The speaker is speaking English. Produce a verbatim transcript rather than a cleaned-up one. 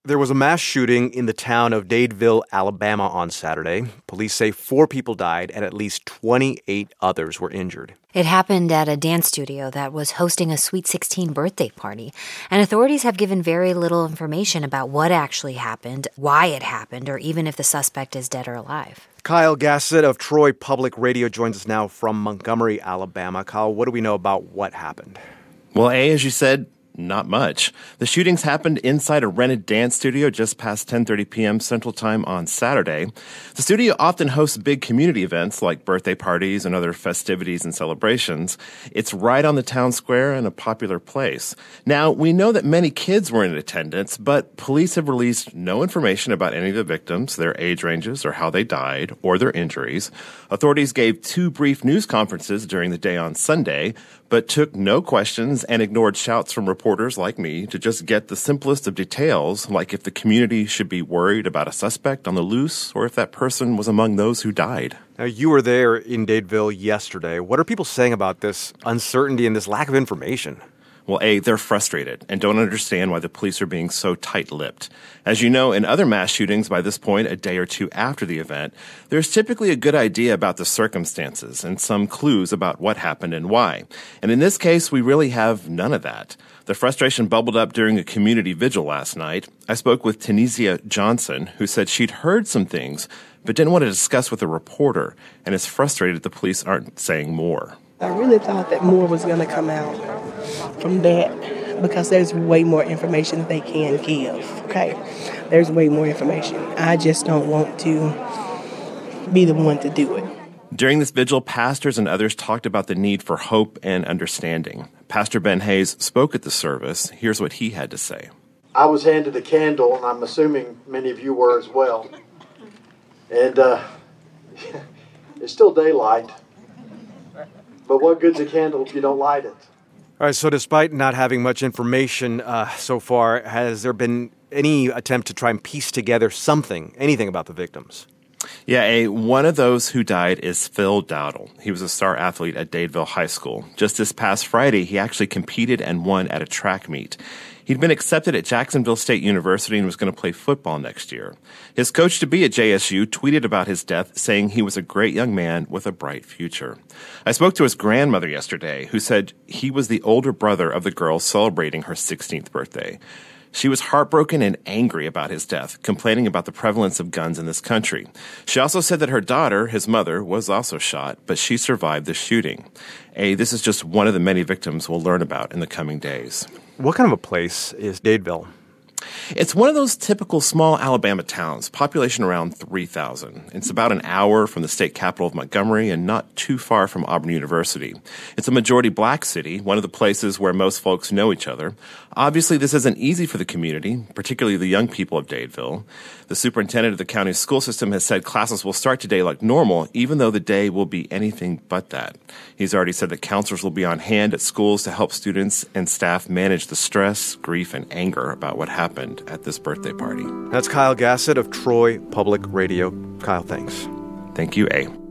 There was a mass shooting in the town of Dadeville, Alabama on Saturday. Police say four people died and at least twenty-eight others were injured. It happened at a dance studio that was hosting a Sweet sixteen birthday party, and authorities have given very little information about what actually happened, why it happened, or even if the suspect is dead or alive. Kyle Gassett of Troy Public Radio joins us now from Montgomery, Alabama. Kyle, what do we know about what happened? Well, A, as you said, not much. The shootings happened inside a rented dance studio just past ten thirty p.m. Central Time on Saturday. The studio often hosts big community events like birthday parties and other festivities and celebrations. It's right on the town square and a popular place. Now, we know that many kids were in attendance, but police have released no information about any of the victims, their age ranges, or how they died, or their injuries. Authorities gave two brief news conferences during the day on Sunday, but took no questions and ignored shouts from reporters like me to just get the simplest of details, like if the community should be worried about a suspect on the loose or if that person was among those who died. Now, you were there in Dadeville yesterday. What are people saying about this uncertainty and this lack of information? Well, A, they're frustrated and don't understand why the police are being so tight-lipped. As you know, in other mass shootings by this point, a day or two after the event, there's typically a good idea about the circumstances and some clues about what happened and why. And in this case, we really have none of that. The frustration bubbled up during a community vigil last night. I spoke with Tunisia Johnson, who said she'd heard some things, but didn't want to discuss with a reporter, and is frustrated the police aren't saying more. I really thought that more was going to come out from that because there's way more information that they can give, okay? There's way more information. I just don't want to be the one to do it. During this vigil, pastors and others talked about the need for hope and understanding. Pastor Ben Hayes spoke at the service. Here's what he had to say. I was handed a candle, and I'm assuming many of you were as well. And uh, it's still daylight. But what good's a candle if you don't light it? All right, so despite not having much information uh, so far, has there been any attempt to try and piece together something, anything about the victims? Yeah, a, one of those who died is Phil Dowdle. He was a star athlete at Dadeville High School. Just this past Friday, he actually competed and won at a track meet. He'd been accepted at Jacksonville State University and was going to play football next year. His coach-to-be at J S U tweeted about his death, saying he was a great young man with a bright future. I spoke to his grandmother yesterday, who said he was the older brother of the girl celebrating her sixteenth birthday. She was heartbroken and angry about his death, complaining about the prevalence of guns in this country. She also said that her daughter, his mother, was also shot, but she survived the shooting. A, this is just one of the many victims we'll learn about in the coming days. What kind of a place is Dadeville? It's one of those typical small Alabama towns, population around three thousand. It's about an hour from the state capital of Montgomery and not too far from Auburn University. It's a majority black city, one of the places where most folks know each other. Obviously, this isn't easy for the community, particularly the young people of Dadeville. The superintendent of the county's school system has said classes will start today like normal, even though the day will be anything but that. He's already said that counselors will be on hand at schools to help students and staff manage the stress, grief, and anger about what happened at this birthday party. That's Kyle Gassett of Troy Public Radio. Kyle, thanks. Thank you, A.